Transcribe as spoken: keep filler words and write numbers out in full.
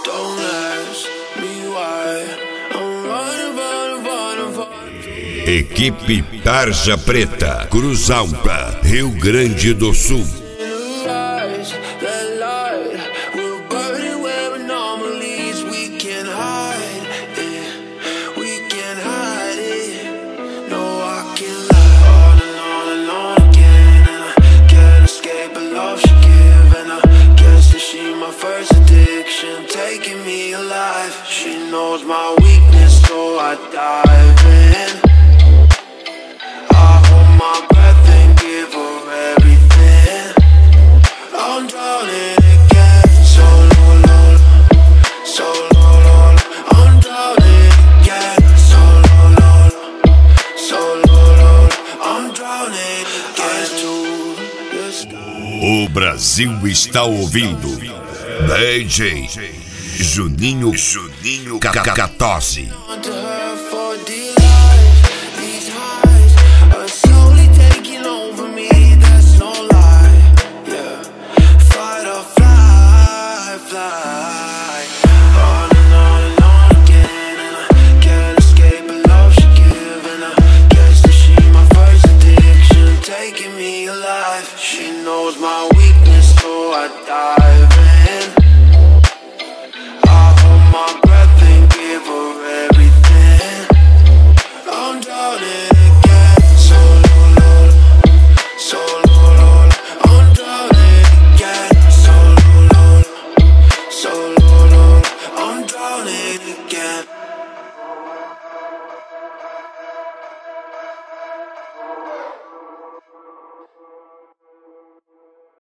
Don't ask me why. I'm running, running, running, running. Equipe Tarja Preta, Cruz Alta, Rio Grande do Sul. First addiction, taking me alive. She knows my weakness, so I dive in. I hold my breath and give her everything. I'm drowning again, so low, low, so low, low. I'm drowning again, so low, low, so low, low. I'm drowning again. To the sky. O Brasil está ouvindo D J Juninho Juninho Cacatosi. She knows my weakness, so I dive in. I hold my